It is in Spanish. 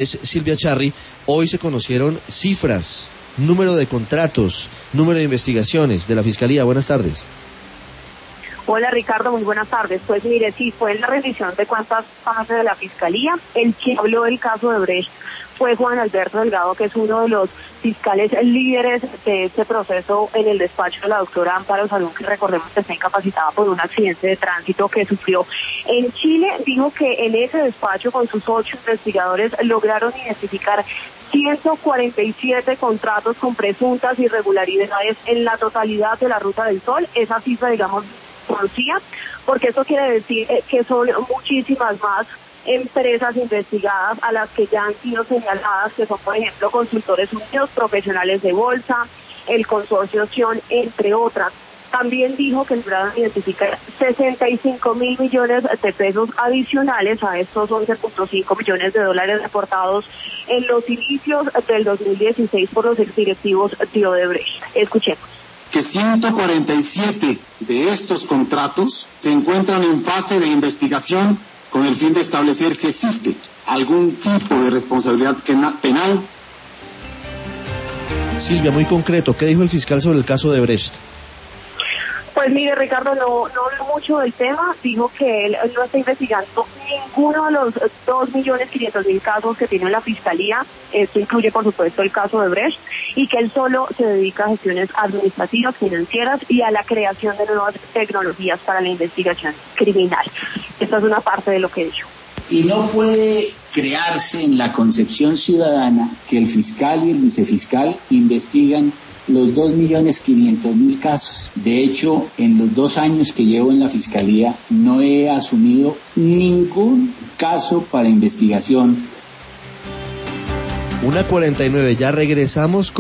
Es Silvia Charri. Hoy se conocieron cifras, número de contratos, número de investigaciones de la Fiscalía. Buenas tardes. Hola Ricardo, muy buenas tardes. Pues mire, sí, fue en la revisión de cuentas bases de la Fiscalía. El que habló del caso de Brecht fue Juan Alberto Delgado, que es uno de los fiscales líderes de este proceso en el despacho de la doctora Amparo Salón, que recordemos que está incapacitada por un accidente de tránsito que sufrió en Chile. Dijo que en ese despacho, con sus 8 investigadores, lograron identificar 147 contratos con presuntas irregularidades en la totalidad de la Ruta del Sol. Esa cifra, digamos, conocía, porque eso quiere decir que son muchísimas más empresas investigadas a las que ya han sido señaladas, que son, por ejemplo, Consultores Unidos, Profesionales de Bolsa, el Consorcio Sion, entre otras. También dijo que lograron identificar 65.000 millones de pesos adicionales a estos 11.5 millones de dólares reportados en los inicios del 2016 por los exdirectivos de Odebrecht. Escuchemos. Que 147 de estos contratos se encuentran en fase de investigación con el fin de establecer si existe algún tipo de responsabilidad penal. Silvia, muy concreto, ¿qué dijo el fiscal sobre el caso de Brecht? Pues mire, Ricardo, no habló mucho del tema. Dijo que él no está investigando ninguno de los 2.500.000 casos que tiene la Fiscalía. Esto incluye, por supuesto, el caso de Brecht, y que él solo se dedica a gestiones administrativas, financieras y a la creación de nuevas tecnologías para la investigación criminal. Esta es una parte de lo que dijo. Y no puede crearse en la concepción ciudadana que el fiscal y el vicefiscal investigan los 2.500.000 casos. De hecho, en los 2 años que llevo en la Fiscalía no he asumido ningún caso para investigación. 1:49, ya regresamos con